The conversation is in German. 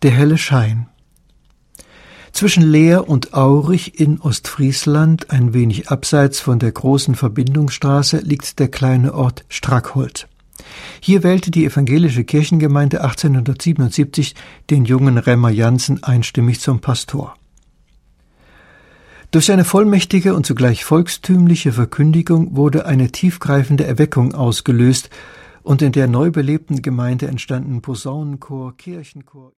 Der helle Schein. Zwischen Leer und Aurich in Ostfriesland, ein wenig abseits von der großen Verbindungsstraße, liegt der kleine Ort Strackholt. Hier wählte die evangelische Kirchengemeinde 1877 den jungen Remmer Jansen einstimmig zum Pastor. Durch seine vollmächtige und zugleich volkstümliche Verkündigung wurde eine tiefgreifende Erweckung ausgelöst und in der neu belebten Gemeinde entstanden Posaunenchor, Kirchenchor.